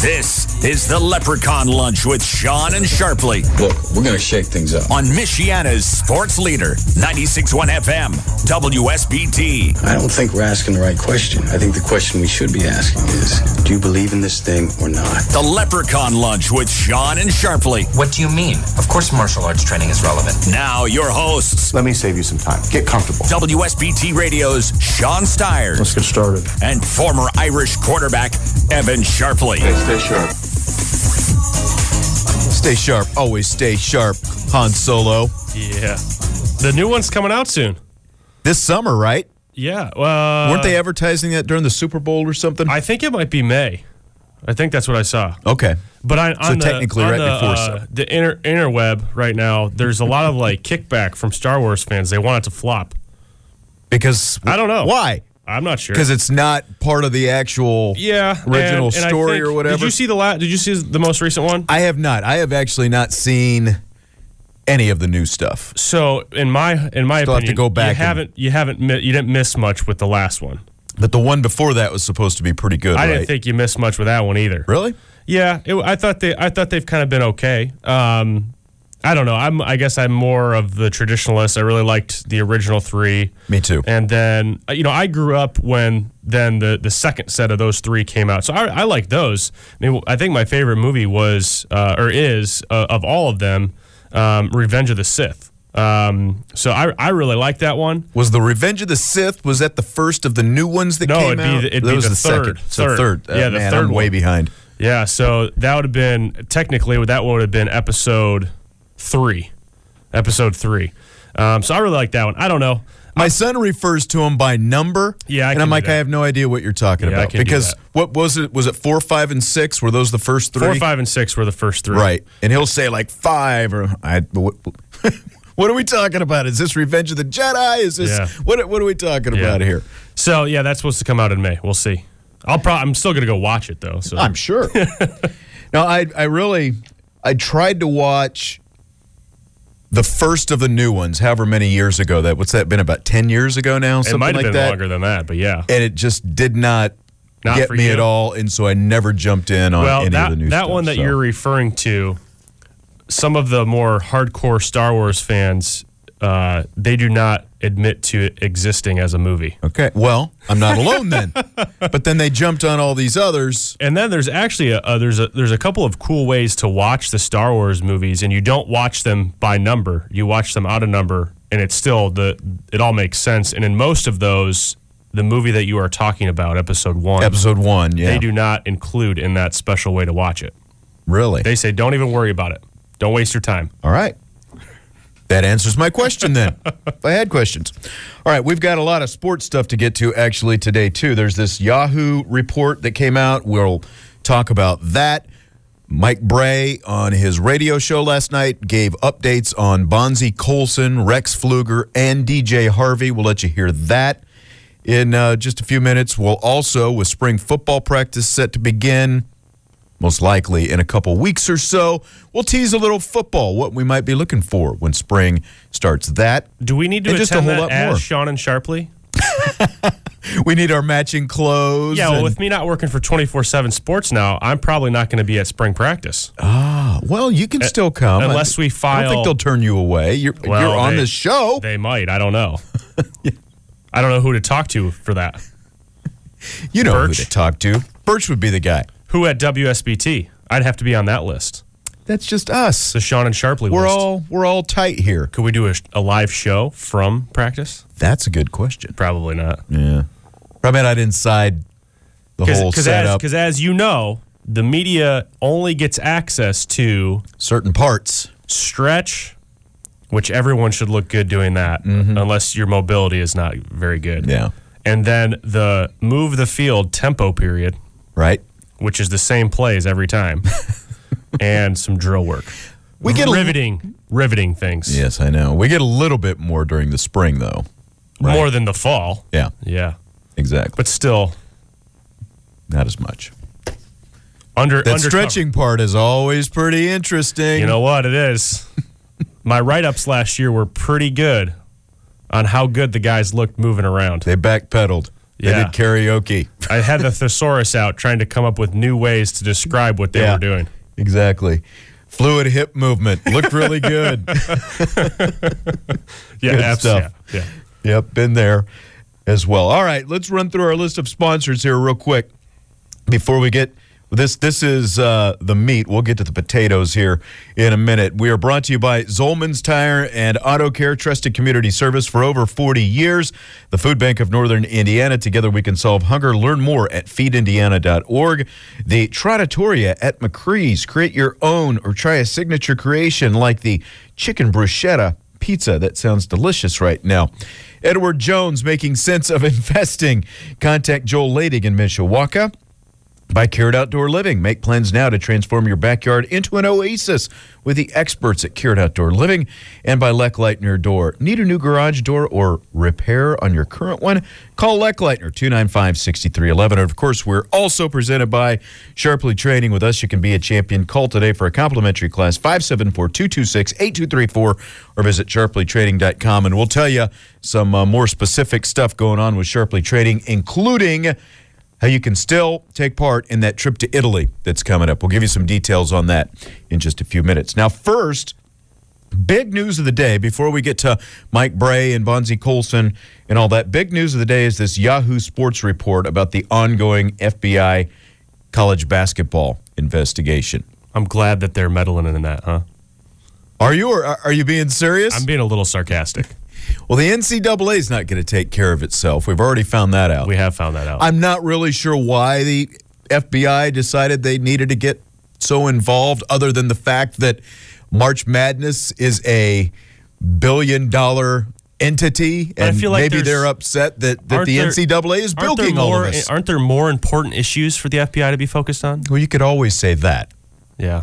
This is the Leprechaun Lunch with Sean and Sharpley. Look, we're going to shake things up. On Michiana's sports leader, 96.1 FM, WSBT. I don't think we're asking the right question. I think the question we should be asking is, do you believe in this thing or not? The Leprechaun Lunch with Sean and Sharpley. What do you mean? Of course martial arts training is relevant. Now your hosts. Let me save you some time. Get comfortable. WSBT Radio's Sean Stiers. Let's get started. And former Irish quarterback, Evan Sharpley. Hey, stay sharp. Stay sharp. Always stay sharp. Han Solo. Yeah. The new one's coming out soon. This summer, right? Yeah. Weren't they advertising that during the Super Bowl or something? I think it might be May. I think that's what I saw. Okay. But technically right before the interweb right now, there's a lot of like kickback from Star Wars fans. They want it to flop. Because I don't know. Why? I'm not sure. Because it's not part of the actual original story or whatever. Did you see the most recent one? I have not. I have actually not seen any of the new stuff. So in my opinion, have to go back you didn't miss much with the last one. But the one before that was supposed to be pretty good. I didn't think you missed much with that one either. Really? Yeah, I thought they've kind of been okay. I don't know. I guess I'm more of the traditionalist. I really liked the original three. Me too. And then I grew up when then the second set of those three came out, so I like those. I mean, I think my favorite movie was of all of them, Revenge of the Sith. So I really like that one. Was the Revenge of the Sith, was that the first of the new ones that came out? It'd be the second. third. Yeah, the third. I'm way behind. Yeah, so that would have been, technically, that would have been episode 3. Episode 3. So I really like that one. I don't know. My son refers to them by number. Yeah, and I'm like, I have no idea what you're talking about. Because what was it? Was it 4, 5, and 6? Were those the first 3? 4, 5, and 6 were the first 3. Right. And he'll say like 5 or what are we talking about? Is this Revenge of the Jedi? Is this what are we talking about here? So yeah, that's supposed to come out in May. We'll see. I'm still gonna go watch it though. So I'm sure. No, I tried to watch the first of the new ones, however many years ago. What's that been, about 10 years ago now? It might have been longer than that, but yeah. And it just did not get me at all, and so I never jumped in on any of the new stuff. That one that you're referring to, some of the more hardcore Star Wars fans, they do not admit to it existing as a movie. Okay, well, I'm not alone then. But then they jumped on all these others. And then there's actually there's a couple of cool ways to watch the Star Wars movies, and you don't watch them by number. You watch them out of number, and it's still it all makes sense. And in most of those, the movie that you are talking about, Episode 1. Episode 1, yeah. They do not include in that special way to watch it. Really? They say, don't even worry about it. Don't waste your time. All right. That answers my question then, if I had questions. All right, we've got a lot of sports stuff to get to actually today, too. There's this Yahoo report that came out. We'll talk about that. Mike Bray on his radio show last night gave updates on Bonzie Colson, Rex Pfluger, and DJ Harvey. We'll let you hear that in just a few minutes. We'll also, with spring football practice set to begin, most likely in a couple weeks or so, we'll tease a little football, what we might be looking for when spring starts. That. Do we need to attend that as Sean and Sharpley? We need our matching clothes. Yeah, well, with me not working for 24/7 Sports now, I'm probably not going to be at spring practice. Ah, well, you can still come. Unless we file. I don't think they'll turn you away. You're on this show. They might. I don't know. I don't know who to talk to for that. You know Birch. Who to talk to. Birch would be the guy. Who at WSBT? I'd have to be on that list. That's just us. The Sean and Sharpley list. We're all tight here. Could we do a live show from practice? That's a good question. Probably not. Yeah. Probably not inside the whole setup. Because as you know, the media only gets access to certain parts. Stretch, which everyone should look good doing that, unless your mobility is not very good. Yeah. And then the move the field tempo period. Right. Which is the same plays every time. And some drill work. We get riveting things. Yes, I know. We get a little bit more during the spring, though. Right? More than the fall. Yeah. Yeah. Exactly. But still. Not as much. That stretching part is always pretty interesting. You know what? It is. My write-ups last year were pretty good on how good the guys looked moving around. They backpedaled. They did karaoke. I had the thesaurus out trying to come up with new ways to describe what they were doing. Exactly. Fluid hip movement. Looked really good. Yeah, Good stuff. Yeah. Yep, been there as well. All right, let's run through our list of sponsors here real quick before we get this. This is the meat. We'll get to the potatoes here in a minute. We are brought to you by Zolman's Tire and Auto Care, trusted community service for over 40 years. The Food Bank of Northern Indiana. Together we can solve hunger. Learn more at feedindiana.org. The Trattoria at McCree's. Create your own or try a signature creation like the chicken bruschetta pizza. That sounds delicious right now. Edward Jones, making sense of investing. Contact Joel Ladig in Mishawaka. By Cured Outdoor Living. Make plans now to transform your backyard into an oasis with the experts at Cured Outdoor Living. And by Leck Leitner Door. Need a new garage door or repair on your current one? Call Leck Leitner, 295-6311. And of course, we're also presented by Sharply Training. With us, you can be a champion. Call today for a complimentary class, 574-226-8234, or visit sharplytraining.com. And we'll tell you some more specific stuff going on with Sharply Training, including how you can still take part in that trip to Italy that's coming up. We'll give you some details on that in just a few minutes. Now, first, big news of the day before we get to Mike Bray and Bonzie Colson and all that. Big news of the day is this Yahoo Sports report about the ongoing FBI college basketball investigation. I'm glad that they're meddling in that, huh? Are you, or are you being serious? I'm being a little sarcastic. Well, the NCAA is not going to take care of itself. We've already found that out. We have found that out. I'm not really sure why the FBI decided they needed to get so involved, other than the fact that March Madness is a billion-dollar entity, and maybe they're upset that the NCAA is bilking all of us. Aren't there more important issues for the FBI to be focused on? Well, you could always say that. Yeah.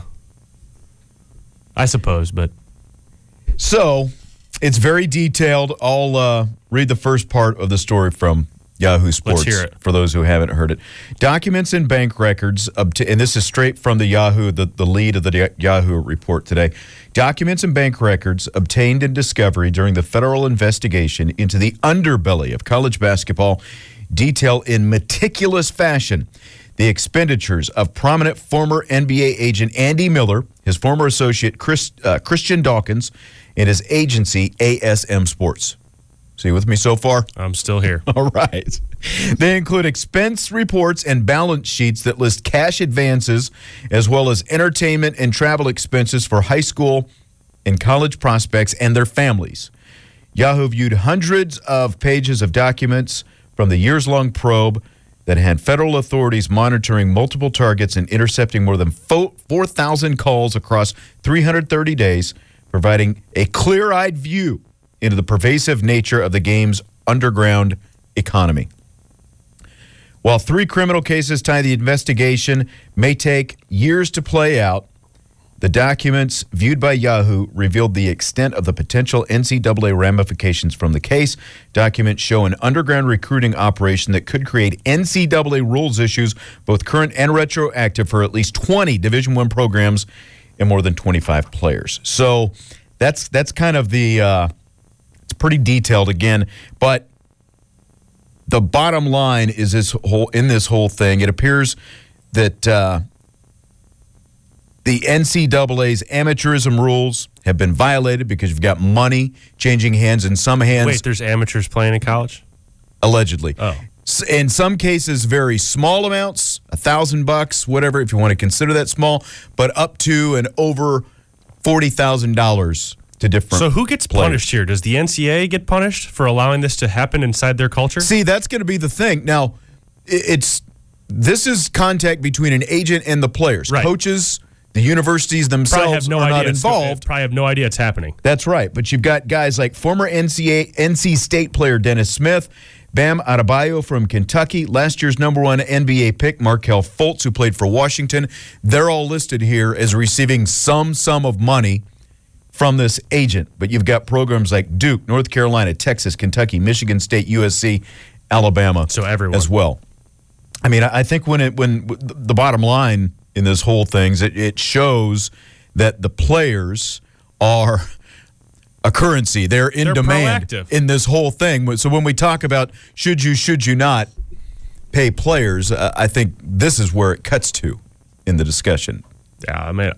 I suppose, but... So... it's very detailed. I'll read the first part of the story from Yahoo Sports. Let's hear it. For those who haven't heard it. Documents and bank records, and this is straight from the Yahoo, the lead of the Yahoo report today. Documents and bank records obtained in discovery during the federal investigation into the underbelly of college basketball detail in meticulous fashion the expenditures of prominent former NBA agent Andy Miller, his former associate Christian Dawkins, and his agency, ASM Sports. See with me so far? I'm still here. All right. They include expense reports and balance sheets that list cash advances, as well as entertainment and travel expenses for high school and college prospects and their families. Yahoo viewed hundreds of pages of documents from the years-long probe that had federal authorities monitoring multiple targets and intercepting more than 4,000 calls across 330 days, providing a clear-eyed view into the pervasive nature of the game's underground economy. While 3 criminal cases tie the investigation may take years to play out, the documents viewed by Yahoo revealed the extent of the potential NCAA ramifications from the case. Documents show an underground recruiting operation that could create NCAA rules issues, both current and retroactive, for at least 20 Division I programs and more than 25 players. So that's kind of the it's pretty detailed again, but the bottom line is this whole thing. It appears that the NCAA's amateurism rules have been violated because you've got money changing hands in some hands. Wait, there's amateurs playing in college? Allegedly. Oh. In some cases, very small amounts, $1,000, whatever, if you want to consider that small, but up to and over $40,000 to different. So who gets players. punished here? Does the NCAA get punished for allowing this to happen inside their culture? See, that's going to be the thing. Now, this is contact between an agent and the players. Right. Coaches, the universities themselves are not involved. Probably have no idea it's happening. That's right. But you've got guys like former NC State player Dennis Smith, Bam Adebayo from Kentucky, last year's #1 NBA pick Markelle Fultz, who played for Washington. They're all listed here as receiving some sum of money from this agent. But you've got programs like Duke, North Carolina, Texas, Kentucky, Michigan State, USC, Alabama, so everyone as well. I mean, I think when the bottom line in this whole thing is it shows that the players are a currency. They're in demand proactive in this whole thing. So when we talk about should you not, pay players, I think this is where it cuts to in the discussion. Yeah, I mean,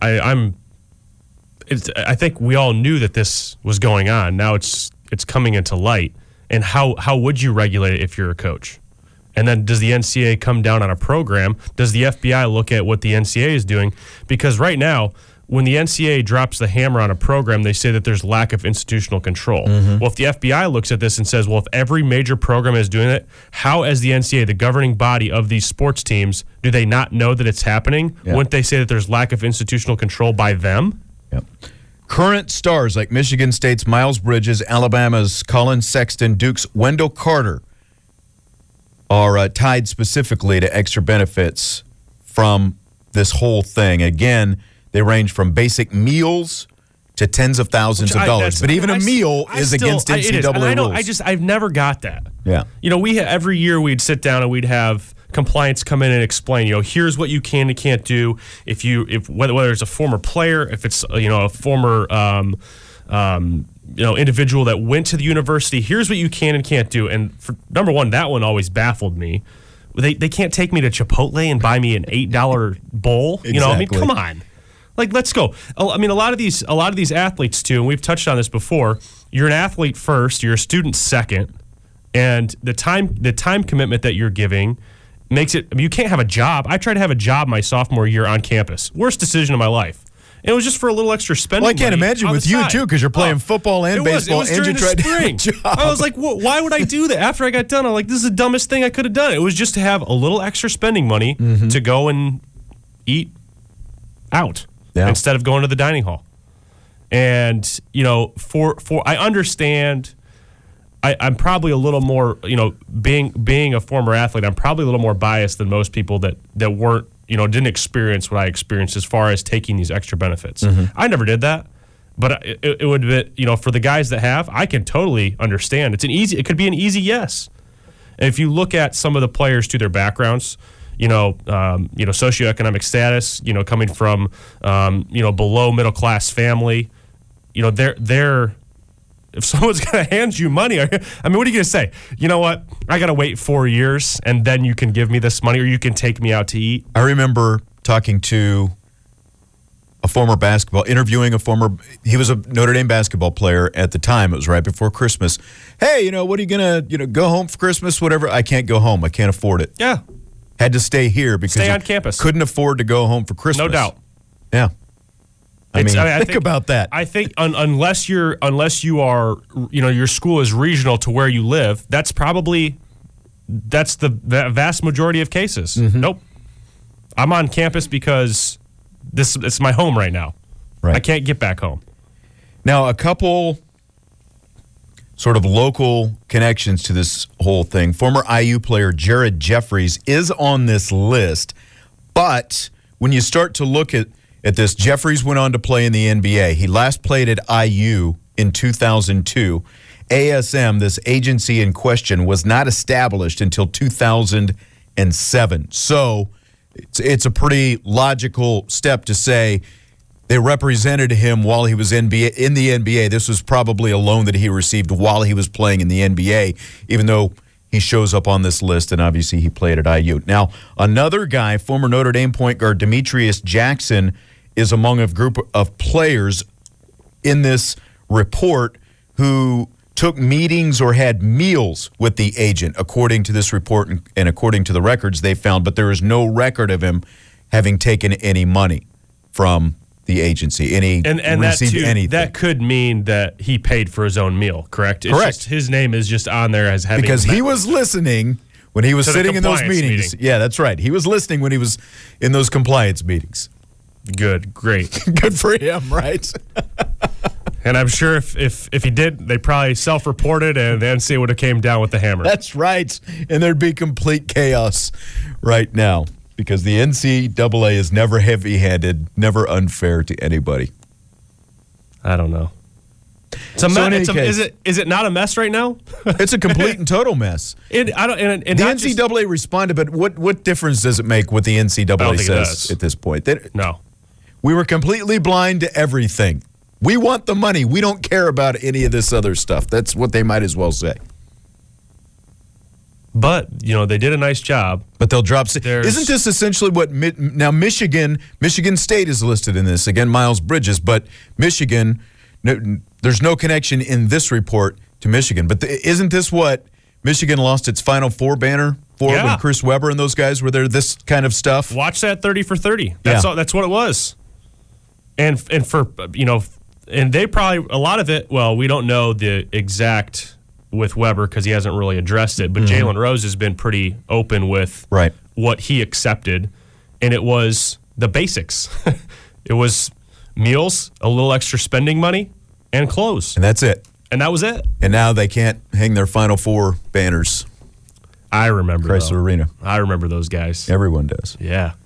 I think we all knew that this was going on. Now it's coming into light. And how would you regulate it if you're a coach? And then does the NCAA come down on a program? Does the FBI look at what the NCAA is doing? Because right now, when the NCAA drops the hammer on a program, they say that there's lack of institutional control. Well, if the FBI looks at this and says, well, if every major program is doing it, how, as the NCAA, the governing body of these sports teams, do they not know that it's happening? Yeah. Wouldn't they say that there's lack of institutional control by them? Yep. Current stars like Michigan State's Miles Bridges, Alabama's Colin Sexton, Duke's Wendell Carter are tied specifically to extra benefits from this whole thing. Again, they range from basic meals to tens of thousands of dollars. But even a meal is against NCAA rules. I've never got that. Yeah. You know, every year we'd sit down and we'd have compliance come in and explain, here's what you can and can't do if whether it's a former player, if it's a former individual that went to the university, here's what you can and can't do. And for number one, that one always baffled me. They can't take me to Chipotle and buy me an $8 bowl. Exactly. Come on. Like, let's go. I mean, a lot of these athletes too, and we've touched on this before. You're an athlete first, you're a student second, and the time commitment that you're giving makes it. I mean, you can't have a job. I tried to have a job my sophomore year on campus. Worst decision of my life. And it was just for a little extra spending. Well, I can't imagine with you too, because you're playing football and baseball, and you tried to have a job. I was like, why would I do that? After I got done, I'm like, this is the dumbest thing I could have done. It was just to have a little extra spending money to go and eat out instead of going to the dining hall. And for I understand. I'm probably a little more, being a former athlete, I'm probably a little more biased than most people that weren't, didn't experience what I experienced as far as taking these extra benefits. I never did that, but it would be, for the guys that have, I can totally understand. It could be an easy yes. And if you look at some of the players to their backgrounds, socioeconomic status, coming from, below middle class family, they're. If someone's going to hand you money, what are you going to say? You know what? I got to wait 4 years, and then you can give me this money, or you can take me out to eat. I remember talking to he was a Notre Dame basketball player at the time. It was right before Christmas. Hey, what are you going to, go home for Christmas, whatever? I can't go home. I can't afford it. Yeah. Had to stay here because stay on campus. Couldn't afford to go home for Christmas. No doubt. Yeah. I think think about that. I think unless you are, your school is regional to where you live, that's the vast majority of cases. Nope. I'm on campus because it's my home right now. Right. I can't get back home. Now, a couple sort of local connections to this whole thing. Former IU player Jared Jeffries is on this list, but when you start to look at this, Jeffries went on to play in the NBA. He last played at IU in 2002. ASM, this agency in question, was not established until 2007. So it's a pretty logical step to say they represented him while he was in the NBA. This was probably a loan that he received while he was playing in the NBA, even though he shows up on this list, and obviously he played at IU. Now, another guy, former Notre Dame point guard Demetrius Jackson, is among a group of players in this report who took meetings or had meals with the agent, according to this report and according to the records they found. But there is no record of him having taken any money from the agency, and received anything. That could mean that he paid for his own meal, correct? Correct. His name is just on there as having... Because he was listening when he was sitting in those meetings. Yeah, that's right. He was listening when he was in those compliance meetings. Good, great. Good for him, right? And I'm sure if he did, they probably self-reported, and the NCAA would have came down with the hammer. That's right. And there'd be complete chaos right now because the NCAA is never heavy-handed, never unfair to anybody. I don't know. It's a mess. Is it not a mess right now? It's a complete and total mess. The NCAA responded, but what difference does it make what the NCAA says at this point? No. We were completely blind to everything. We want the money. We don't care about any of this other stuff. That's what they might as well say. But, they did a nice job. But they'll drop. Isn't this essentially what now Michigan State is listed in this? Again, Miles Bridges, but Michigan, there's no connection in this report to Michigan. But isn't this what Michigan lost its Final Four banner for when Chris Webber and those guys were there? This kind of stuff. Watch that 30 for 30. That's all. That's what it was. And for and they probably a lot of it. Well, we don't know the exact with Webber because he hasn't really addressed it. But Jalen Rose has been pretty open with what he accepted, and it was the basics. It was meals, a little extra spending money, and clothes. And that's it. And that was it. And now they can't hang their Final Four banners. I remember Chrysler Arena. I remember those guys. Everyone does. Yeah.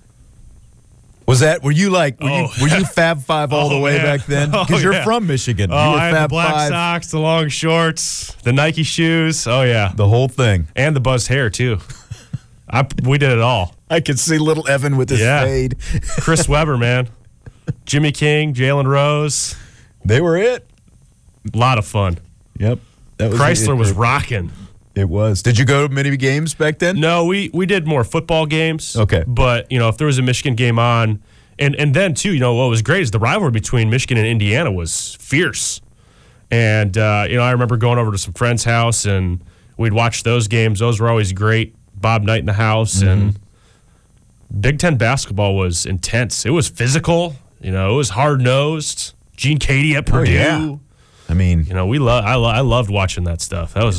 Were you Fab Five all the way back then? Because you're from Michigan. Oh, you were I had Fab the black Five. socks, the long shorts, the Nike shoes. Oh, yeah. The whole thing. And the buzzed hair, too. We did it all. I could see little Evan with his fade. Chris Webber, man. Jimmy King, Jalen Rose. They were it. A lot of fun. Yep. Chrysler was rocking. It was. Did you go to many games back then? No, we did more football games. Okay. But, if there was a Michigan game on, and then, too, what was great is the rivalry between Michigan and Indiana was fierce. And, I remember going over to some friend's house, and we'd watch those games. Those were always great. Bob Knight in the house. And Big Ten basketball was intense. It was physical. It was hard-nosed. Gene Cady at Purdue. Yeah. I mean, I loved watching that stuff. That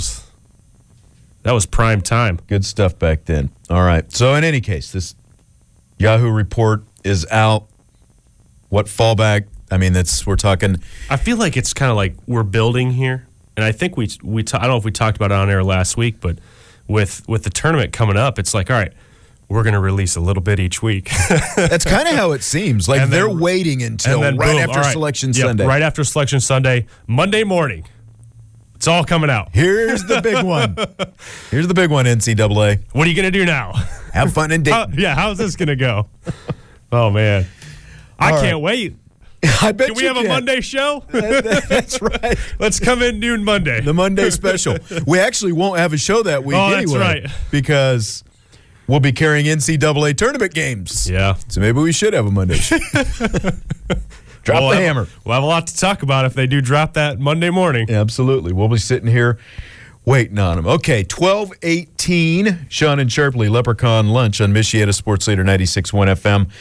was prime time. Good stuff back then. All right. So in any case, this Yahoo report is out. What fallback? I mean, we're talking. I feel like it's kind of like we're building here, and I think I don't know if we talked about it on air last week, but with the tournament coming up, it's like, all right, we're going to release a little bit each week. That's kind of how it seems. Like they're waiting until after Selection Sunday. Right after Selection Sunday, Monday morning. It's all coming out. Here's the big one. Here's the big one, NCAA. What are you going to do now? Have fun in Dayton. How's this going to go? Oh, man. I can't wait. I bet Can we have a Monday show? That's right. Let's come in noon Monday. The Monday special. We actually won't have a show that week anyway. That's right. Because we'll be carrying NCAA tournament games. Yeah. So maybe we should have a Monday show. Drop the hammer. We'll have a lot to talk about if they do drop that Monday morning. Absolutely. We'll be sitting here waiting on them. Okay, 12:18. Sean and Sharpley, Leprechaun Lunch on Michiana Sports Leader 96.1 FM.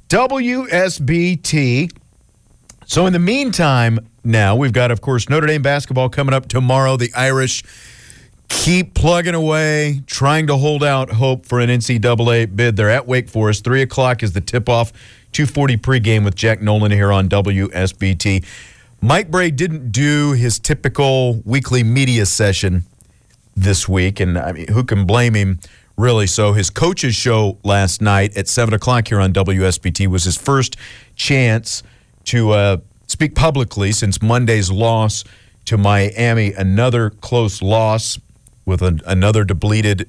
WSBT. So in the meantime, now we've got, of course, Notre Dame basketball coming up tomorrow. The Irish keep plugging away, trying to hold out hope for an NCAA bid. They're at Wake Forest. 3 o'clock is the tip-off. 2:40 pregame with Jack Nolan here on WSBT. Mike Brey didn't do his typical weekly media session this week, and I mean, who can blame him, really? So his coach's show last night at 7 o'clock here on WSBT was his first chance to speak publicly since Monday's loss to Miami, another close loss with another depleted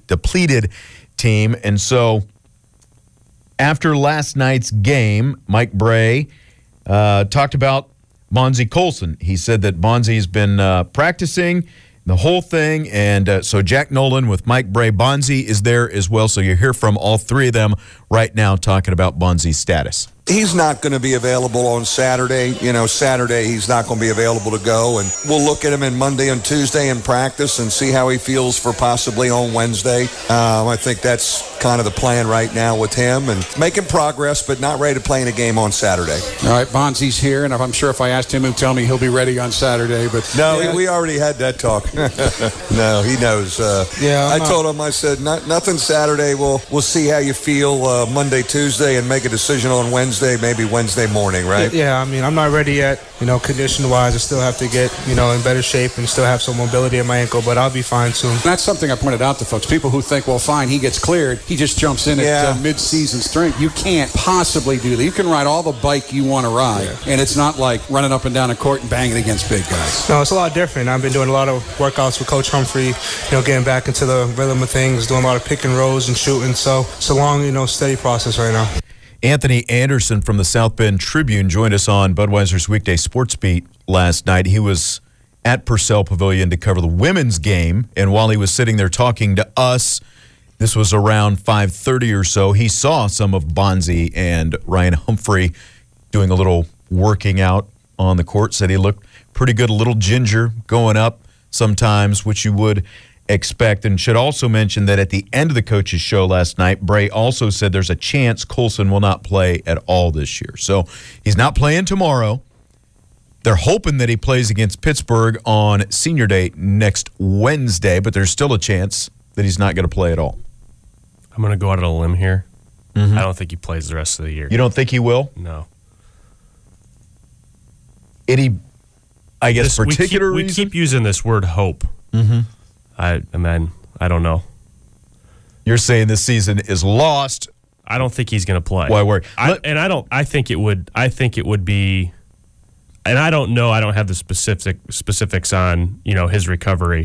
team. And so after last night's game, Mike Brey talked about Bonzie Colson. He said that Bonzie's been practicing the whole thing, and so Jack Nolan with Mike Brey. Bonzie is there as well, so you hear from all three of them right now talking about Bonzie's status. He's not going to be available on Saturday. Saturday he's not going to be available to go, and we'll look at him in Monday and Tuesday in practice and see how he feels for possibly on Wednesday. I think that's kind of the plan right now with him, and making progress, but not ready to play in a game on Saturday. All right, Bonzie's here, and I'm sure if I asked him, he'll tell me he'll be ready on Saturday. But no, we already had that talk. No, he knows. I told him, I said, nothing Saturday. We'll see how you feel Monday, Tuesday, and make a decision on Wednesday, maybe Wednesday morning, right? Yeah, I mean, I'm not ready yet, condition-wise. I still have to get, in better shape and still have some mobility in my ankle, but I'll be fine soon. That's something I pointed out to folks. People who think, well, fine, he gets cleared. He just jumps in at mid-season strength. You can't possibly do that. You can ride all the bike you want to ride, and it's not like running up and down a court and banging against big guys. No, it's a lot different. I've been doing a lot of workouts with Coach Humphrey, getting back into the rhythm of things, doing a lot of pick and rolls and shooting. So it's a long, steady process right now. Anthony Anderson from the South Bend Tribune joined us on Budweiser's Weekday Sports Beat last night. He was at Purcell Pavilion to cover the women's game, and while he was sitting there talking to us This was around 5:30 or so. He saw some of Bonzi and Ryan Humphrey doing a little working out on the court. Said he looked pretty good, a little ginger going up sometimes, which you would expect. And should also mention that at the end of the coaches' show last night, Bray also said there's a chance Colson will not play at all this year. So he's not playing tomorrow. They're hoping that he plays against Pittsburgh on Senior Day next Wednesday, but there's still a chance that he's not going to play at all. I'm going to go out on a limb here. I don't think he plays the rest of the year. You don't think he will? No. Any, I guess, particular we reason? keep using this word hope. I mean, I don't know. You're saying this season is lost. I don't think he's going to play. Why worry? I think it would be, and I don't know. I don't have the specifics on his recovery.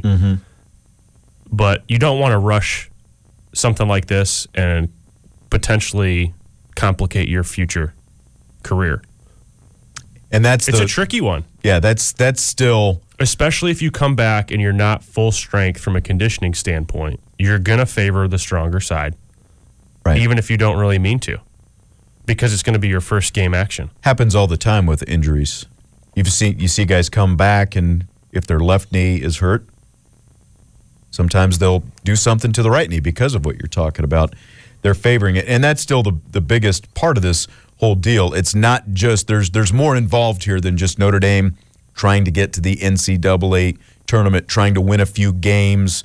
But you don't want to rush something like this and potentially complicate your future career. And it's a tricky one. Yeah, that's still, especially if you come back and you're not full strength from a conditioning standpoint. You're going to favor the stronger side, right? Even if you don't really mean to, because it's going to be your first game action. Happens all the time with injuries. You see guys come back, and if their left knee is hurt, sometimes they'll do something to the right knee because of what you're talking about. They're favoring it, and that's still the biggest part of this whole deal. It's not just there's more involved here than just Notre Dame trying to get to the NCAA tournament, trying to win a few games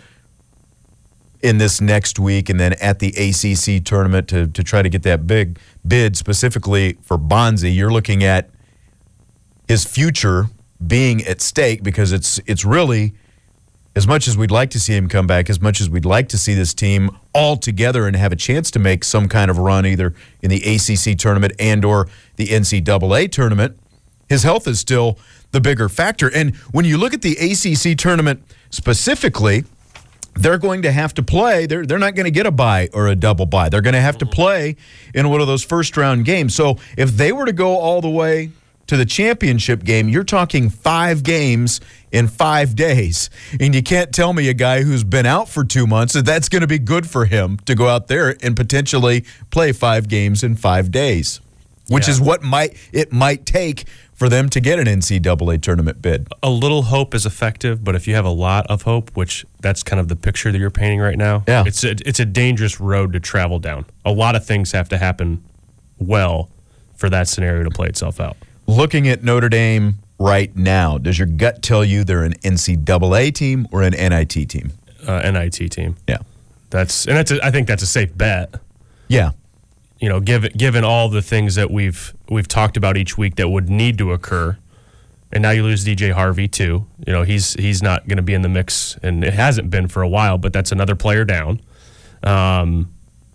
in this next week, and then at the ACC tournament to try to get that big bid specifically for Bonzi. You're looking at his future being at stake, because it's really, as much as we'd like to see him come back, as much as we'd like to see this team all together and have a chance to make some kind of run either in the ACC tournament and or the NCAA tournament, his health is still the bigger factor. And when you look at the ACC tournament specifically, they're going to have to play. They're not going to get a bye or a double bye. They're going to have to play in one of those first-round games. So if they were to go all the way to the championship game, you're talking 5 games in 5 days. And you can't tell me a guy who's been out for 2 months that that's going to be good for him to go out there and potentially play 5 games in 5 days, which is what it might take for them to get an NCAA tournament bid. A little hope is effective, but if you have a lot of hope, which that's kind of the picture that you're painting right now, it's a dangerous road to travel down. A lot of things have to happen well for that scenario to play itself out. Looking at Notre Dame right now, does your gut tell you they're an NCAA team or an NIT team? NIT team. Yeah. I think that's a safe bet. Yeah. Given all the things that we've talked about each week that would need to occur, and now you lose DJ Harvey too. He's not going to be in the mix, and it hasn't been for a while. But that's another player down. And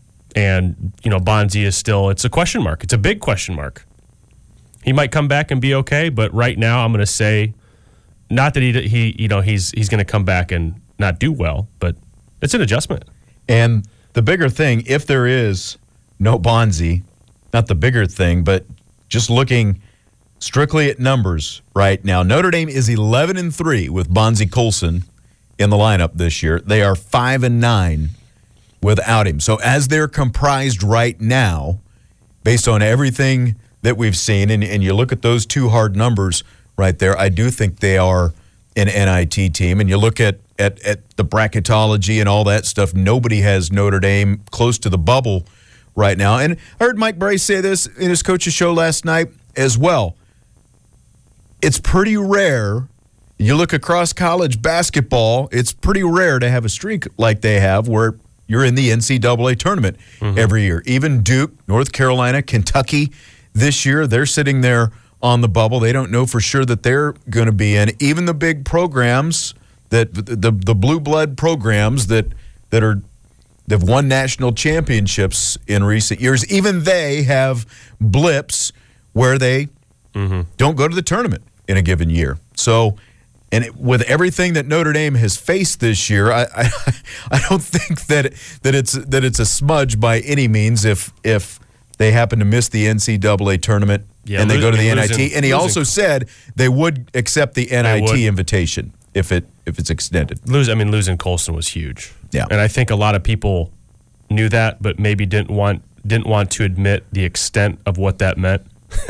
Bonzi is still. It's a question mark. It's a big question mark. He might come back and be okay, but right now I'm going to say, not that he's going to come back and not do well, but it's an adjustment. And the bigger thing, if there is no Bonzi, not the bigger thing, but just looking strictly at numbers right now, Notre Dame is 11-3 with Bonzi Colson in the lineup this year. They are 5-9 without him. So as they're comprised right now, based on everything that we've seen, and you look at those 2 hard numbers right there, I do think they are an NIT team. And you look at the bracketology and all that stuff, nobody has Notre Dame close to the bubble right now. And I heard Mike Bray say this in his coach's show last night as well. It's pretty rare. You look across college basketball, it's pretty rare to have a streak like they have where you're in the NCAA tournament every year. Even Duke, North Carolina, Kentucky, this year, they're sitting there on the bubble. They don't know for sure that they're going to be in. Even the big programs, that the blue blood programs that they've won national championships in recent years, even they have blips where they don't go to the tournament in a given year. So, with everything that Notre Dame has faced this year, I don't think that it's a smudge by any means if they happen to miss the NCAA tournament and they go to the NIT. And he also said they would accept the NIT invitation if it's extended. Losing Colson was huge. Yeah. And I think a lot of people knew that, but maybe didn't want to admit the extent of what that meant.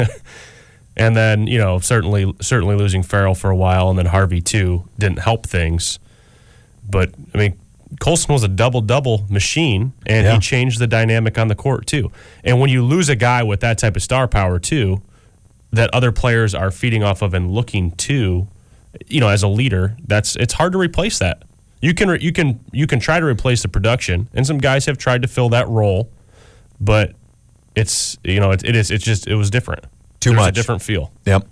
And then, certainly losing Farrell for a while, and then Harvey too didn't help things. But I mean, Colson was a double-double machine, and he changed the dynamic on the court too. And when you lose a guy with that type of star power too, that other players are feeding off of and looking to, as a leader, it's hard to replace that. You can try to replace the production, and some guys have tried to fill that role, but it was different. There's much. A different feel. Yep.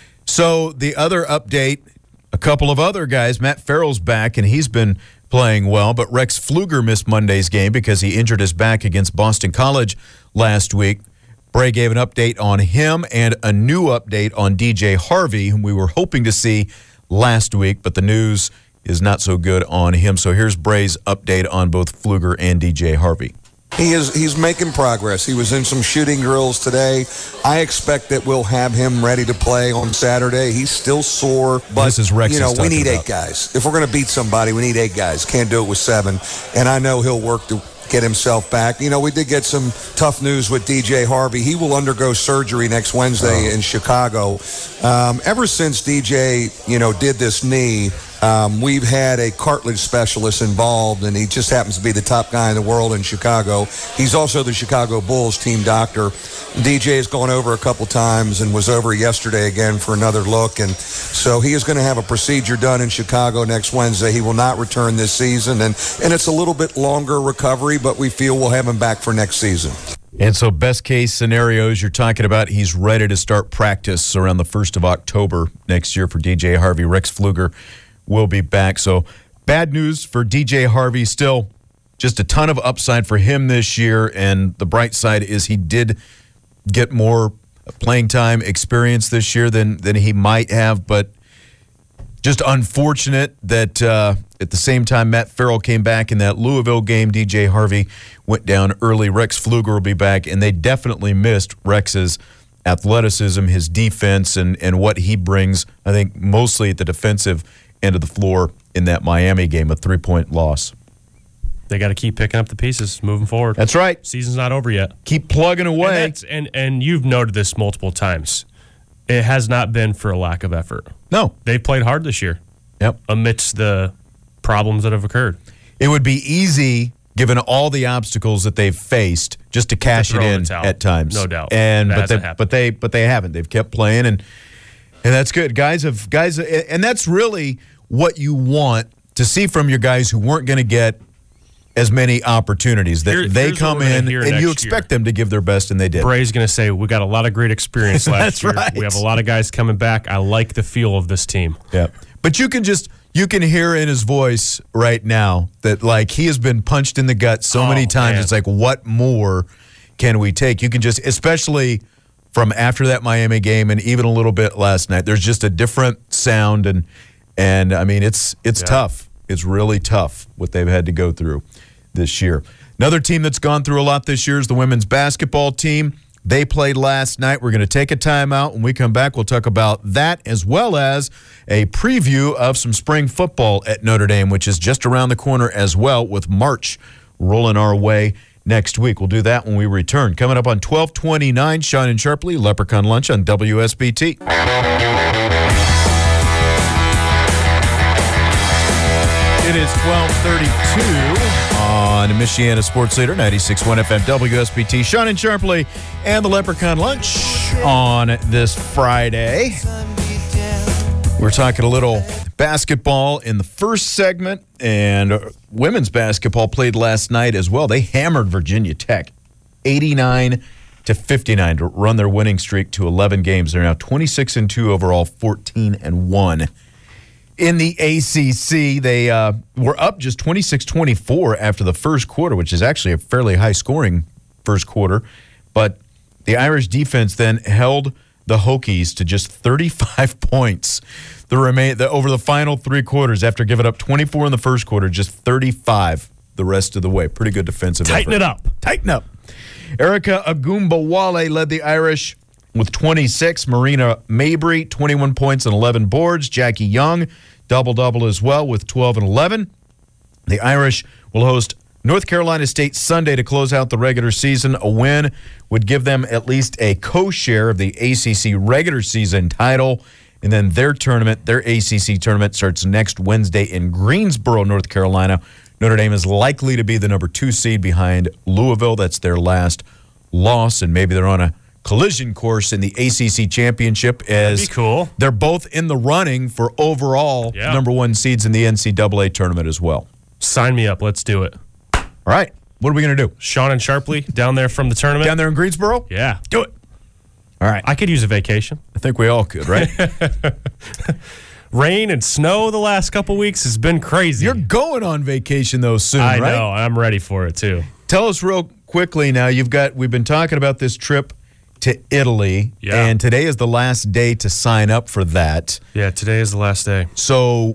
So the other update, a couple of other guys, Matt Farrell's back, and he's been playing well, but Rex Pfluger missed Monday's game because he injured his back against Boston College last week. Bray gave an update on him and a new update on DJ Harvey, whom we were hoping to see last week, but the news is not so good on him. So here's Bray's update on both Pfluger and DJ Harvey. He's making progress. He was in some shooting drills today. I expect that we'll have him ready to play on Saturday. He's still sore, but this is Rex we need 8 guys. If we're going to beat somebody, we need 8 guys. Can't do it with 7. And I know he'll work to get himself back. We did get some tough news with DJ Harvey. He will undergo surgery next Wednesday in Chicago. Ever since DJ, did this knee, we've had a cartilage specialist involved, and he just happens to be the top guy in the world in Chicago. He's also the Chicago Bulls team doctor. DJ has gone over a couple times and was over yesterday again for another look, and so he is going to have a procedure done in Chicago next Wednesday. He will not return this season, and it's a little bit longer recovery, but we feel we'll have him back for next season. And so best case scenarios you're talking about, he's ready to start practice around the 1st of October next year for DJ Harvey. Rex Pfluger will be back. So bad news for DJ Harvey. Still just a ton of upside for him this year, and the bright side is he did get more playing time experience this year than he might have, but just unfortunate that at the same time Matt Farrell came back in that Louisville game, DJ Harvey went down early. Rex Pfluger will be back, and they definitely missed Rex's athleticism, his defense, and what he brings, I think, mostly at the defensive end of the floor in that Miami game, a 3-point loss. They got to keep picking up the pieces moving forward. That's right. Season's not over yet. Keep plugging away. And you've noted this multiple times. It has not been for a lack of effort. No. They've played hard this year. Yep. Amidst the problems that have occurred. It would be easy, given all the obstacles that they've faced, just to cash it in at times. No doubt. But they haven't. They've kept playing, and that's good. Guys, and that's really what you want to see from your guys who weren't going to get as many opportunities. They come in, and you expect them to give their best, and they did. Bray's going to say, we got a lot of great experience last year. Right. We have a lot of guys coming back. I like the feel of this team. Yeah. But you can hear in his voice right now that, like, he has been punched in the gut so many times. Man. It's like, what more can we take? You can just, especially from after that Miami game and even a little bit last night, there's just a different sound, and I mean, it's tough. It's really tough what they've had to go through this year. Another team that's gone through a lot this year is the women's basketball team. They played last night. We're going to take a timeout. When we come back, we'll talk about that as well as a preview of some spring football at Notre Dame, which is just around the corner as well, with March rolling our way next week. We'll do that when we return. Coming up on 1229, Sean and Sharpley, Leprechaun Lunch on WSBT. It is 12:32 on Michiana Sports Leader 96.1 FM WSBT. Sean and Sharpley and the Leprechaun Lunch on this Friday. We're talking a little basketball in the first segment, and women's basketball played last night as well. They hammered Virginia Tech 89-59 to run their winning streak to 11 games. They're now 26-2 overall, 14-1. In the ACC, they were up just 26-24 after the first quarter, which is actually a fairly high-scoring first quarter. But the Irish defense then held the Hokies to just 35 points over the final 3 quarters after giving up 24 in the first quarter, just 35 the rest of the way. Pretty good defensive effort. Tighten up. Erica Agumbawale led the Irish with 26. Marina Mabry, 21 points and 11 boards. Jackie Young, double-double as well with 12 and 11. The Irish will host North Carolina State Sunday to close out the regular season. A win would give them at least a co-share of the ACC regular season title. And then their ACC tournament starts next Wednesday in Greensboro, North Carolina. Notre Dame is likely to be the number 2 seed behind Louisville. That's their last loss, and maybe they're on a collision course in the ACC championship as that'd be cool. They're both in the running for overall number 1 seeds in the NCAA tournament as well. Sign me up. Let's do it. All right. What are we going to do? Sean and Sharpley down there from the tournament? Down there in Greensboro? Yeah. Do it. All right. I could use a vacation. I think we all could, right? Rain and snow the last couple weeks has been crazy. You're going on vacation, though, soon, right? I know. I'm ready for it, too. Tell us real quickly now. We've been talking about this trip to Italy, yeah. And today is the last day to sign up for that. Yeah, today is the last day. So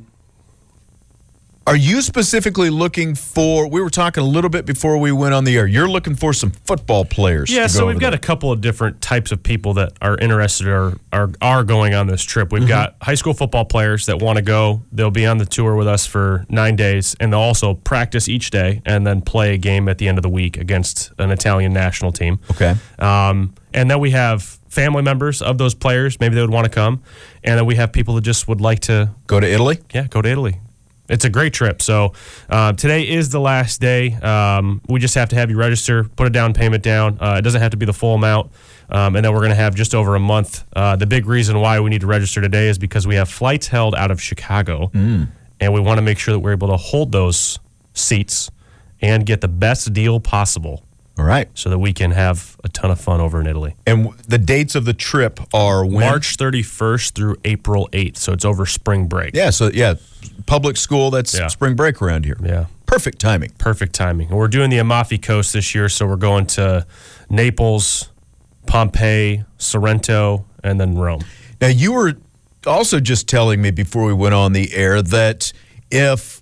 are you specifically looking for, we were talking a little bit before we went on the air, you're looking for some football players. Yeah, so we've got a couple of different types of people that are interested or are going on this trip. We've got high school football players that want to go. They'll be on the tour with us for 9 days, and they'll also practice each day and then play a game at the end of the week against an Italian national team. Okay. And then we have family members of those players. Maybe they would want to come. And then we have people that just would like to go to Italy. Yeah, go to Italy. It's a great trip. So today is the last day. We just have to have you register, put a down payment down. It doesn't have to be the full amount. And then we're going to have just over a month. The big reason why we need to register today is because we have flights held out of Chicago. And we want to make sure that we're able to hold those seats and get the best deal possible. All right. So that we can have a ton of fun over in Italy. And the dates of the trip are when? March 31st through April 8th. So it's over spring break. Yeah, public school, that's spring break around here. Yeah. Perfect timing. Perfect timing. And we're doing the Amalfi Coast this year, so we're going to Naples, Pompeii, Sorrento, and then Rome. Now, you were also just telling me before we went on the air that if,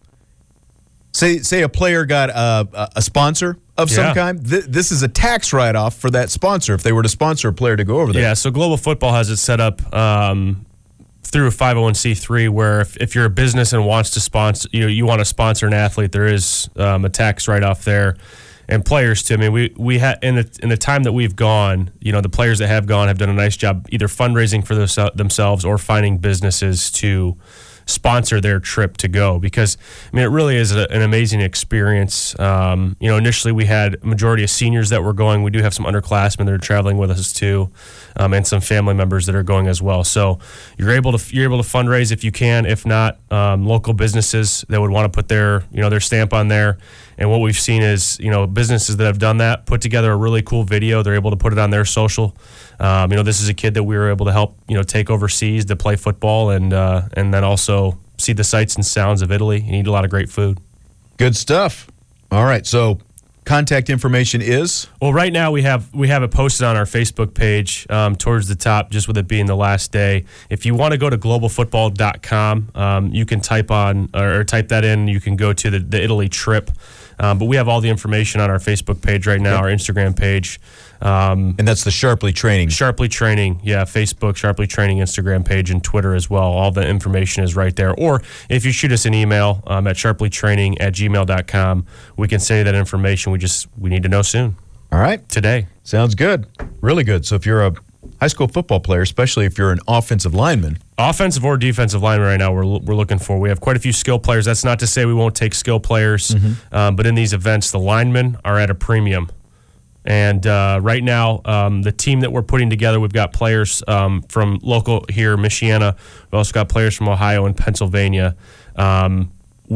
say a player got a sponsor of some kind, this is a tax write-off for that sponsor if they were to sponsor a player to go over there. Yeah, so Global Football has it set up through a 501c3 where if you're a business and wants to sponsor, you want to sponsor an athlete, there is a tax write-off there. And players too. I mean, we had in the time that we've gone, the players that have gone have done a nice job either fundraising for themselves or finding businesses to sponsor their trip to go, because I mean it really is an amazing experience. Initially we had a majority of seniors that were going. We do have some underclassmen that are traveling with us too, and some family members that are going as well. So you're able to fundraise if you can. If not, local businesses that would want to put their stamp on there. And what we've seen is businesses that have done that put together a really cool video. They're able to put it on their social. This is a kid that we were able to help take overseas to play football and then also see the sights and sounds of Italy and eat a lot of great food. Good stuff. All right, so contact information is? Well, right now we have it posted on our Facebook page towards the top, just with it being the last day. If you want to go to globalfootball.com, you can type that in. You can go to the Italy trip. But we have all the information on our Facebook page right now, our Instagram page. And that's the Sharpley Training. Sharpley Training, yeah, Facebook, Sharpley Training, Instagram page, and Twitter as well. All the information is right there. Or if you shoot us an email at sharpleytraining@gmail.com, we can send you that information. We need to know soon. All right. Today. Sounds good. Really good. So if you're a high school football player, especially if you're an offensive lineman. Offensive or defensive lineman right now we're looking for. We have quite a few skill players. That's not to say we won't take skill players, but in these events, the linemen are at a premium. And right now, the team that we're putting together, we've got players from local here, Michiana. We've also got players from Ohio and Pennsylvania. The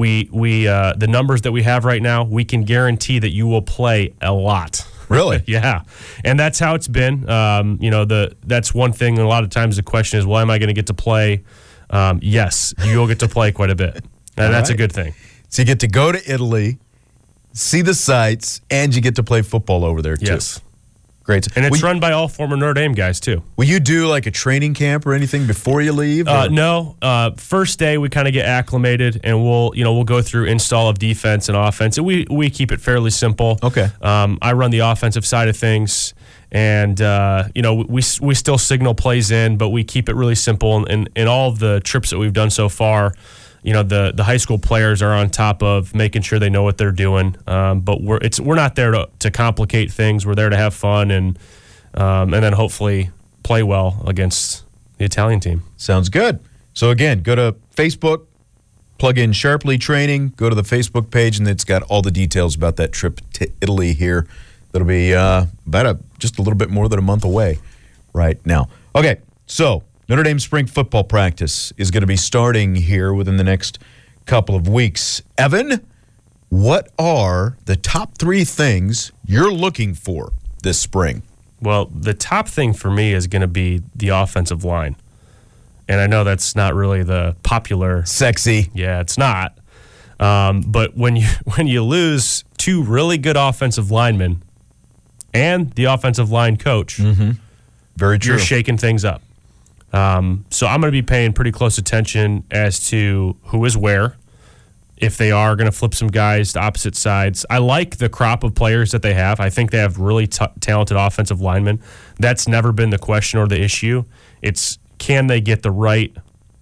numbers that we have right now, we can guarantee that you will play a lot. Really? Yeah. And that's how it's been. That's one thing. And a lot of times the question is, well, am I going to get to play? Yes, you'll get to play quite a bit. And that's a good thing. So you get to go to Italy, see the sights, and you get to play football over there, too. Yes. Great. And it's run by all former Notre Dame guys, too. Will you do like a training camp or anything before you leave? No. First day, we kind of get acclimated, and we'll go through install of defense and offense. And we keep it fairly simple. Okay. I run the offensive side of things, and we still signal plays in, but we keep it really simple. And in all of the trips that we've done so far, the high school players are on top of making sure they know what they're doing. But we're not there to complicate things. We're there to have fun and then hopefully play well against the Italian team. Sounds good. So again, go to Facebook, plug in Sharply Training, go to the Facebook page, and it's got all the details about that trip to Italy here. That'll be just a little bit more than a month away right now. Okay, so Notre Dame spring football practice is going to be starting here within the next couple of weeks. Evan, what are the top 3 things you're looking for this spring? Well, the top thing for me is going to be the offensive line. And I know that's not really the popular... Sexy. Yeah, it's not. But when you lose 2 really good offensive linemen and the offensive line coach, very true. You're shaking things up. So I'm going to be paying pretty close attention as to who is where, if they are going to flip some guys to opposite sides. I like the crop of players that they have. I think they have really talented offensive linemen. That's never been the question or the issue. It's can they get the right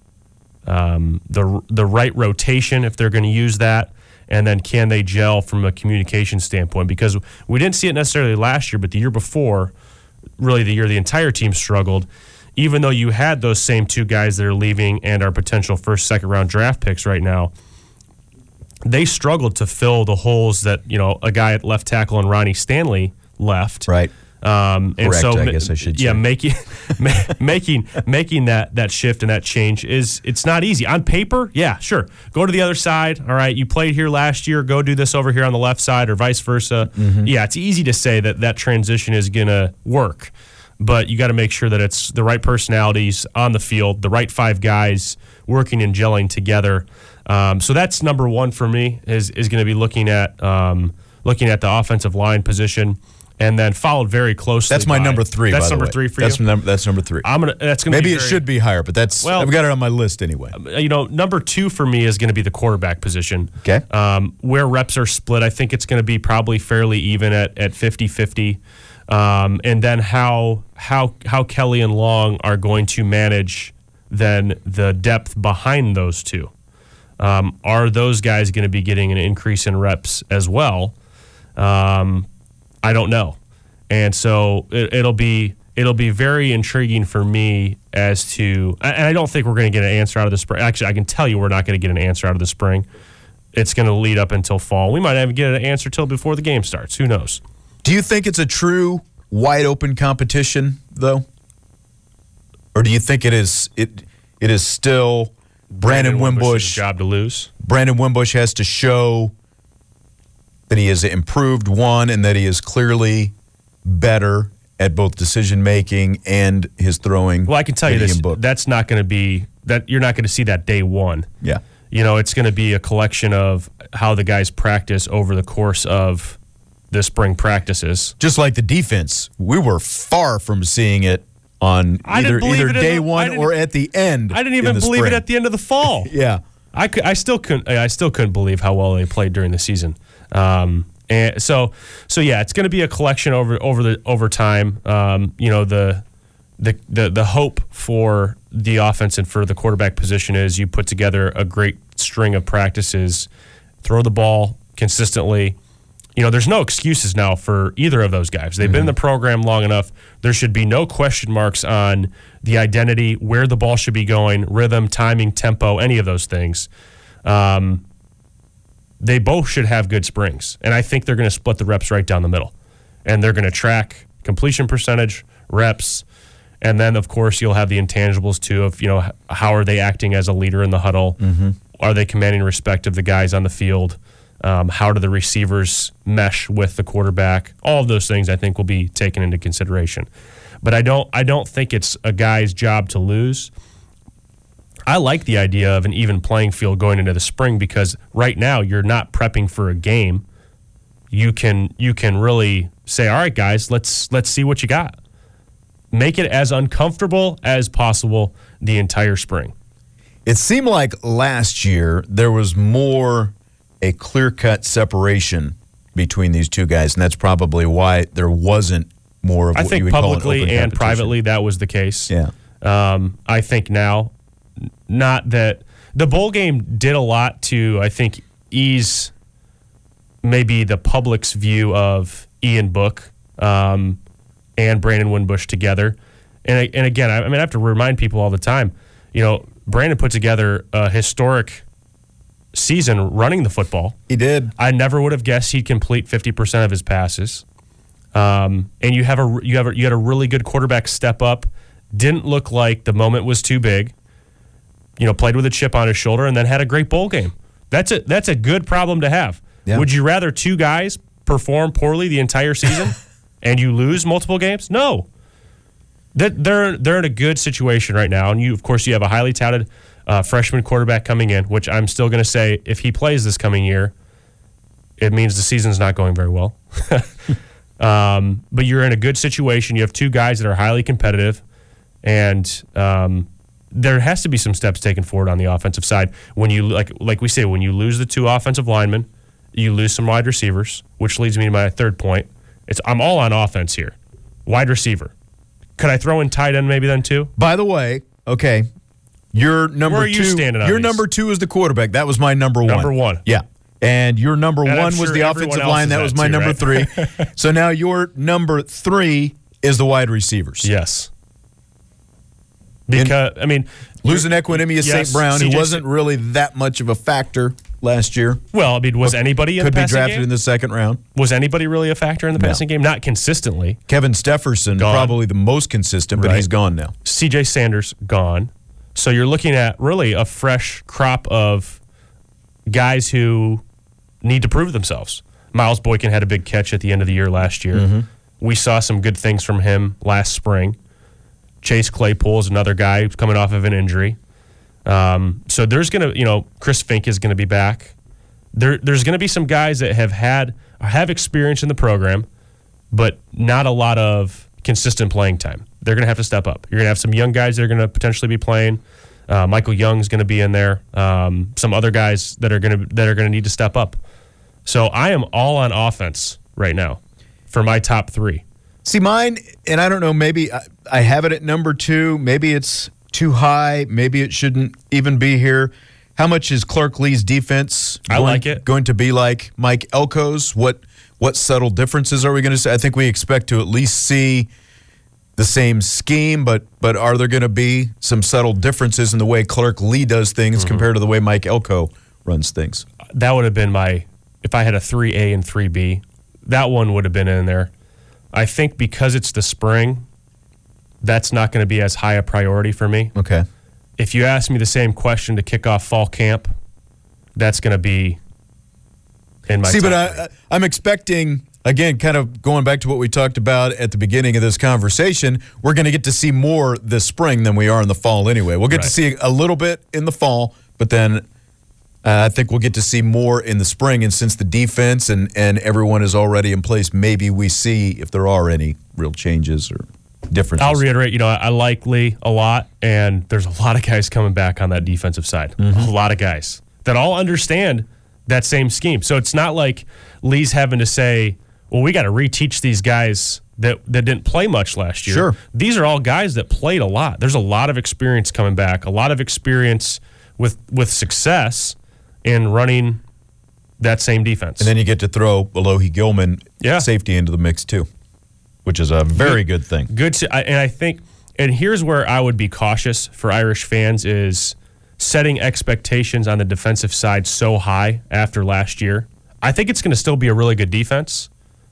the right rotation if they're going to use that, and then can they gel from a communication standpoint? Because we didn't see it necessarily last year, but the year before, really the year the entire team struggled, even though you had those same 2 guys that are leaving and are potential first, second round draft picks right now, they struggled to fill the holes that, a guy at left tackle and Ronnie Stanley left. Right. And correct, so, I guess I should say. Yeah, making that shift and that change it's not easy. On paper, yeah, sure. Go to the other side. All right, you played here last year. Go do this over here on the left side or vice versa. Yeah, it's easy to say that transition is going to work. But you got to make sure that it's the right personalities on the field, the right 5 guys working and gelling together. So that's number 1 for me is going to be looking at the offensive line position, and then followed very closely. That's my number 3. That's by the number way. 3 for you. That's number 3. Maybe it should be higher, but I've got it on my list anyway. Number 2 for me is going to be the quarterback position. Okay. Where reps are split, I think it's going to be probably fairly even at 50-50. And then how Kelly and Long are going to manage then the depth behind those 2. Are those guys going to be getting an increase in reps as well? I don't know. And so it'll be very intriguing for me as to, and I don't think we're going to get an answer out of the spring. Actually, I can tell you we're not going to get an answer out of the spring. It's going to lead up until fall. We might even get an answer till before the game starts. Who knows? Do you think it's a true wide open competition though? Or do you think it is still Brandon Wimbush's job to lose? Brandon Wimbush has to show that he has improved, one, and that he is clearly better at both decision making and his throwing. Well, I can tell you this: that's not going to be that. You're not going to see that day one. Yeah, it's going to be a collection of how the guys practice over the course of the spring practices. Just like the defense, we were far from seeing it on either day one or at the end. I didn't even believe it at the end of the fall. Yeah, I still couldn't believe how well they played during the season. And so yeah, it's going to be a collection over time. The hope for the offense and for the quarterback position is you put together a great string of practices, throw the ball consistently. There's no excuses now for either of those guys. They've been in the program long enough. There should be no question marks on the identity, where the ball should be going, rhythm, timing, tempo, any of those things. They both should have good springs. And I think they're going to split the reps right down the middle. And they're going to track completion percentage, reps, and then, of course, you'll have the intangibles, too, of, how are they acting as a leader in the huddle? Mm-hmm. Are they commanding respect of the guys on the field? How do the receivers mesh with the quarterback? All of those things I think will be taken into consideration. But I don't think it's a guy's job to lose. I like the idea of an even playing field going into the spring because right now you're not prepping for a game. You can really say, all right, guys, let's see what you got. Make it as uncomfortable as possible the entire spring. It seemed like last year there was more a clear-cut separation between these two guys, and that's probably why there wasn't more of what you would call an open competition. I think publicly and privately that was the case. Yeah. I think now, not that The bowl game did a lot to, I think, ease maybe the public's view of Ian Book and Brandon Wimbush together. And again, I have to remind people all the time, Brandon put together a historic season running the football. He did. I never would have guessed he'd complete 50% of his passes. And you had a really good quarterback step up. Didn't look like the moment was too big. Played with a chip on his shoulder and then had a great bowl game. That's a good problem to have. Yeah. Would you rather two guys perform poorly the entire season and you lose multiple games? No. They're in a good situation right now, and you have a highly touted freshman quarterback coming in, which I'm still going to say if he plays this coming year, it means the season's not going very well. But you're in a good situation. You have two guys that are highly competitive, and there has to be some steps taken forward on the offensive side. When you like we say, when you lose the two offensive linemen, you lose some wide receivers, which leads me to my third point. I'm all on offense here. Wide receiver. Could I throw in tight end maybe then too? By the way, okay, your number Where are you two. Standing on your these? number 2 is the quarterback. That was my number 1. Number 1. Yeah. And your number and 1 was the offensive line. That was my number 3. So now your number 3 is the wide receivers. Yes. Because, losing Equinemius St. Brown, who wasn't really that much of a factor last year. Well, was anybody in the passing game? Could be drafted in the second round. Was anybody really a factor in the passing game? Not consistently. Kevin Stefferson, probably the most consistent, but he's gone now. C.J. Sanders, gone. So you're looking at really a fresh crop of guys who need to prove themselves. Miles Boykin had a big catch at the end of the year last year. Mm-hmm. We saw some good things from him last spring. Chase Claypool is another guy who's coming off of an injury. So there's going to, Chris Fink is going to be back. There's going to be some guys that have experience in the program, but not a lot of consistent playing time. They're going to have to step up. You're going to have some young guys that are going to potentially be playing. Michael Young's going to be in there. Some other guys that are going to need to step up. So I am all on offense right now for my top 3. See, mine, and I don't know, maybe I have it at number 2. Maybe it's too high. Maybe it shouldn't even be here. How much is Clark Lee's defense going to be like Mike Elko's? What subtle differences are we going to see? I think we expect to at least see the same scheme, but are there going to be some subtle differences in the way Clark Lee does things compared to the way Mike Elko runs things? That would have been if I had a 3A and 3B, that one would have been in there. I think because it's the spring, that's not going to be as high a priority for me. Okay. If you ask me the same question to kick off fall camp, that's going to be in my top 3. But I'm expecting, again, kind of going back to what we talked about at the beginning of this conversation, we're going to get to see more this spring than we are in the fall anyway. We'll get to see a little bit in the fall, but then I think we'll get to see more in the spring. And since the defense and everyone is already in place, maybe we see if there are any real changes or differences. I'll reiterate, I like Lee a lot, and there's a lot of guys coming back on that defensive side. A lot of guys that all understand that same scheme. So it's not like Lee's having to say, well, we got to reteach these guys that didn't play much last year. Sure. These are all guys that played a lot. There's a lot of experience coming back, a lot of experience with success in running that same defense. And then you get to throw Alohi Gilman safety into the mix too, which is a very good thing. And here's where I would be cautious for Irish fans is setting expectations on the defensive side so high after last year. I think it's going to still be a really good defense,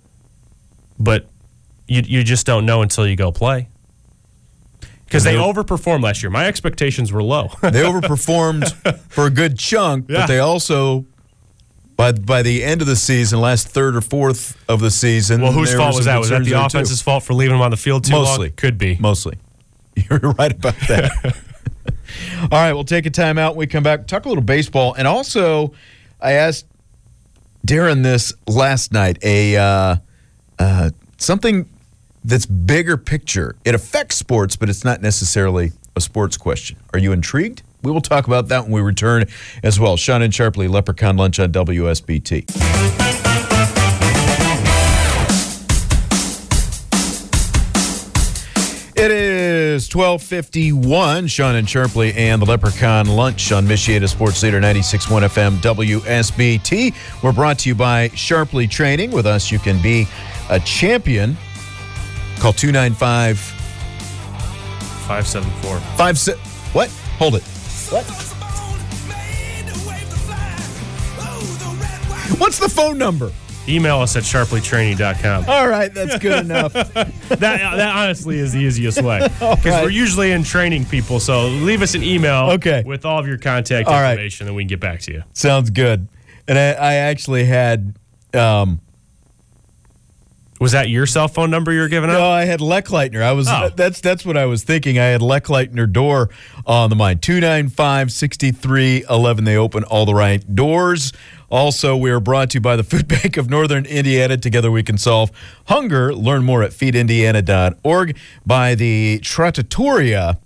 but you just don't know until you go play. Because they overperformed last year. My expectations were low. They overperformed for a good chunk, but they also, by the end of the season, last third or fourth of the season. Well, whose fault was that? Was that the offense's fault for leaving them on the field too long? Could be. Mostly. You're right about that. All right, we'll take a timeout when we come back. Talk a little baseball. And also, I asked Darren this last night, something that's bigger picture. It affects sports, but it's not necessarily a sports question. Are you intrigued? We will talk about that when we return as well. Sean and Sharpley, Leprechaun Lunch on WSBT. It is is 12:51. Sean and Sharpley and the Leprechaun Lunch on Michiana Sports Leader 96.1 FM WSBT. We're brought to you by Sharpley Training. With us, you can be a champion. Call 295-574. What? Hold it. What? What's the phone number? Email us at sharpleytraining.com. All right, that's good enough. That honestly is the easiest way. Because we're usually in training people, so leave us an email with all of your contact information, and we can get back to you. Sounds good. And I actually had... was that your cell phone number you were giving out? No, I had Leckleitner. That's what I was thinking. I had Leckleitner door on the mind. 295-6311. They open all the right doors. Also, we are brought to you by the Food Bank of Northern Indiana. Together we can solve hunger. Learn more at feedindiana.org. By the Trattoria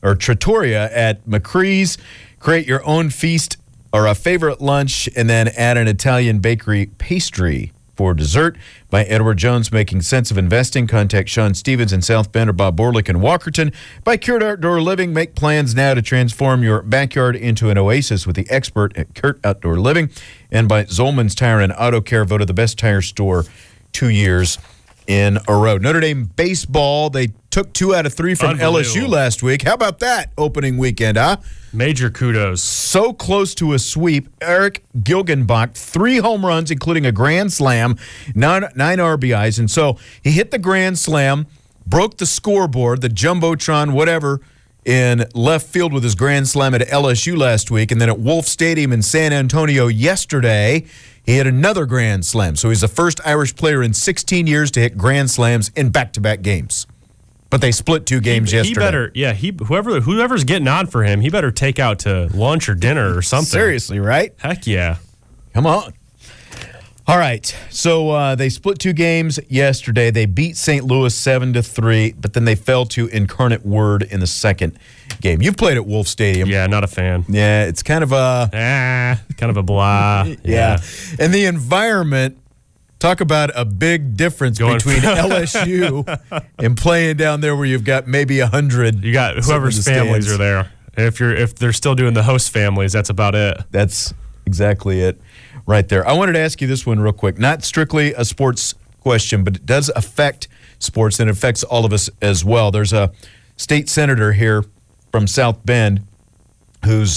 at McCree's. Create your own feast or a favorite lunch, and then add an Italian bakery pastry for dessert. By Edward Jones, Making Sense of Investing. Contact Sean Stevens in South Bend or Bob Borlick in Walkerton. By Kurt Outdoor Living, make plans now to transform your backyard into an oasis with the expert at Kurt Outdoor Living. And by Zolman's Tire and Auto Care, voted the best tire store 2 years in a row. Notre Dame baseball, they took 2 out of 3 from LSU last week. How about that opening weekend, huh? Major kudos. So close to a sweep. Eric Gilgenbach, 3 home runs, including a grand slam, 9 RBIs. And so he hit the grand slam, broke the scoreboard, the Jumbotron, whatever, in left field with his grand slam at LSU last week. And then at Wolf Stadium in San Antonio yesterday, he hit another grand slam. So he's the first Irish player in 16 years to hit grand slams in back-to-back games. But they split 2 games yesterday. Whoever's getting on for him, he better take out to lunch or dinner or something. Seriously, right? Heck yeah. Come on. All right. So they split 2 games yesterday. They beat St. Louis 7-3, but then they fell to Incarnate Word in the second game. You've played at Wolf Stadium. Yeah, not a fan. Yeah, it's kind of a... kind of a blah. Yeah. And the environment... Talk about a big difference between LSU and playing down there where you've got maybe 100. You got whoever's families are there. If they're still doing the host families, that's about it. That's exactly it right there. I wanted to ask you this one real quick. Not strictly a sports question, but it does affect sports and it affects all of us as well. There's a state senator here from South Bend who's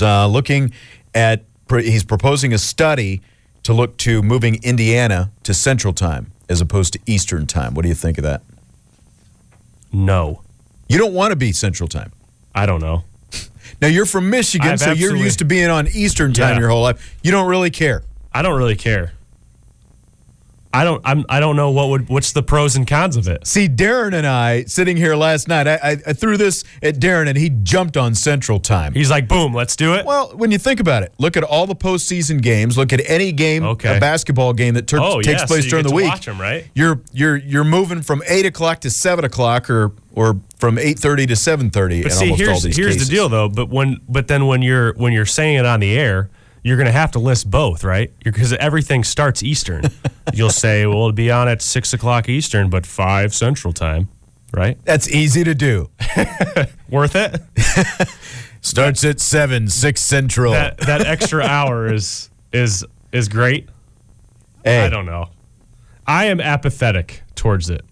he's proposing a study to look to moving Indiana to Central Time as opposed to Eastern Time. What do you think of that? No. You don't want to be Central Time? I don't know. Now, you're from Michigan, so you're used to being on Eastern Time your whole life. You don't really care? I don't really care. I don't know what's the pros and cons of it. See, Darren and I, sitting here last night, I threw this at Darren, and he jumped on Central Time. He's like, boom, let's do it? Well, when you think about it, look at all the postseason games. Look at any game, a basketball game that takes place during the week. Watch them, right? You're moving from 8 o'clock to 7 o'clock or from 8:30 to 7:30 in almost all these cases. Here's the deal, though. But then when you're saying it on the air, you're going to have to list both, right? Because everything starts Eastern. You'll say, well, it'll be on at 6 o'clock Eastern, but 5 Central Time, right? That's easy to do. Worth it? Starts at 7, 6 Central. That extra hour is great. Hey. I don't know. I am apathetic towards it.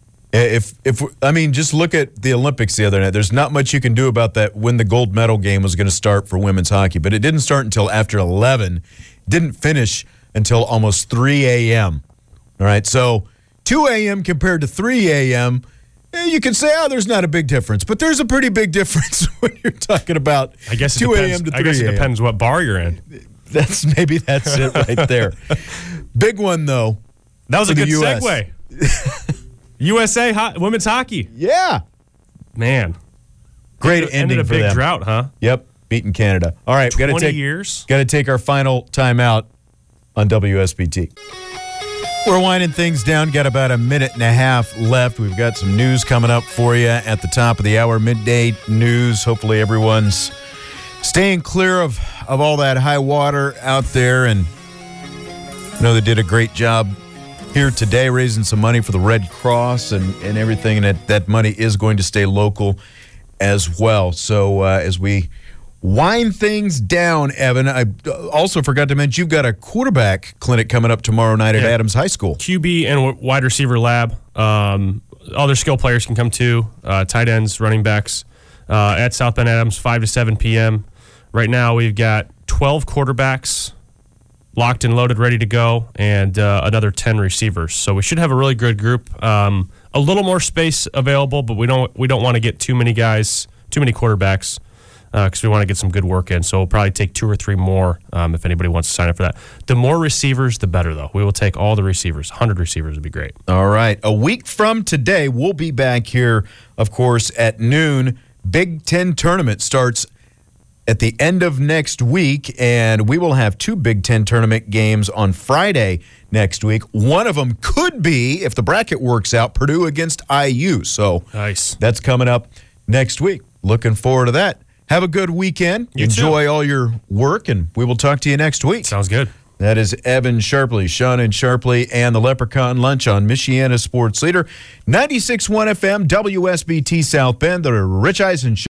Just look at the Olympics the other night. There's not much you can do about that when the gold medal game was going to start for women's hockey, but it didn't start until after 11. Didn't finish until almost 3 a.m. All right, so 2 a.m. compared to 3 a.m., you can say, there's not a big difference, but there's a pretty big difference when you're talking about 2 a.m. to 3 a.m. I guess it depends what bar you're in. That's it right there. Big one, though. That was a good segue. USA women's hockey. Yeah. Man. Great ending for them. Ended a big drought, huh? Yep. Beating Canada. All right. 20 years. Got to take our final timeout on WSBT. We're winding things down. Got about a minute and a half left. We've got some news coming up for you at the top of the hour. Midday news. Hopefully everyone's staying clear of all that high water out there. And I know they did a great job here today raising some money for the Red Cross and everything, and that money is going to stay local as well. So as we wind things down, Evan, I also forgot to mention you've got a quarterback clinic coming up tomorrow night at Adams High School. QB and wide receiver lab. Other skill players can come too. Tight ends, running backs at South Bend Adams, 5 to 7 p.m. Right now we've got 12 quarterbacks locked and loaded, ready to go, and another 10 receivers. So we should have a really good group. A little more space available, but we don't want to get too many guys, too many quarterbacks, because we want to get some good work in. So we'll probably take 2 or 3 more if anybody wants to sign up for that. The more receivers, the better, though. We will take all the receivers. 100 receivers would be great. All right. A week from today, we'll be back here, of course, at noon. Big Ten tournament starts at the end of next week, and we will have 2 Big Ten tournament games on Friday next week. One of them could be, if the bracket works out, Purdue against IU. So nice. That's coming up next week. Looking forward to that. Have a good weekend. Enjoy all your work, and we will talk to you next week. Sounds good. That is Evan Sharpley, Sean and Sharpley, and the Leprechaun Lunch on Michiana Sports Leader. 96.1 FM, WSBT South Bend, the Rich Eisen Show.